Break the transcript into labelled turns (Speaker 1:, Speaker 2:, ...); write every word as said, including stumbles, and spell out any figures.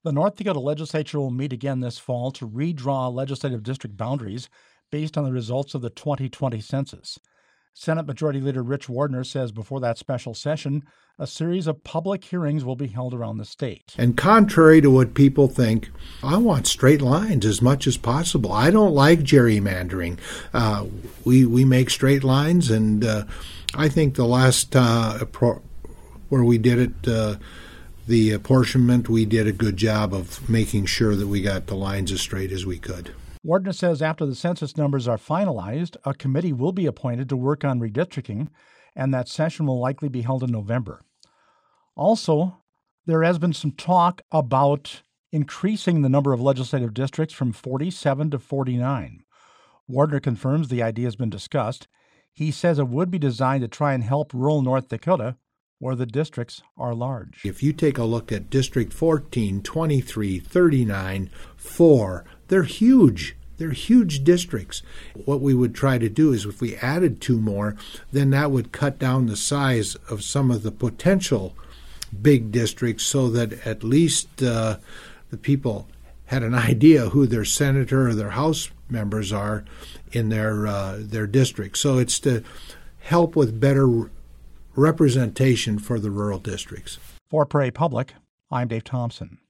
Speaker 1: The North Dakota legislature will meet again this fall to redraw legislative district boundaries based on the results of the twenty twenty census. Senate Majority Leader Rich Wardner says before that special session, a series of public hearings will be held around the state.
Speaker 2: And contrary to what people think, I want straight lines as much as possible. I don't like gerrymandering. Uh, we we make straight lines, and uh, I think the last uh, pro- where we did it, uh, the apportionment, we did a good job of making sure that we got the lines as straight as we could.
Speaker 1: Wardner says after the census numbers are finalized, a committee will be appointed to work on redistricting, and that session will likely be held in November. Also, there has been some talk about increasing the number of legislative districts from forty-seven to forty-nine. Wardner confirms the idea has been discussed. He says it would be designed to try and help rural North Dakota, where the districts are large.
Speaker 2: If you take a look at District fourteen, twenty-three, thirty-nine, four, they're huge. They're huge districts. What we would try to do is if we added two more, then that would cut down the size of some of the potential big districts so that at least uh, the people had an idea who their senator or their House members are in their uh, their district. So it's to help with better representation for the rural districts.
Speaker 1: For Prairie Public, I'm Dave Thompson.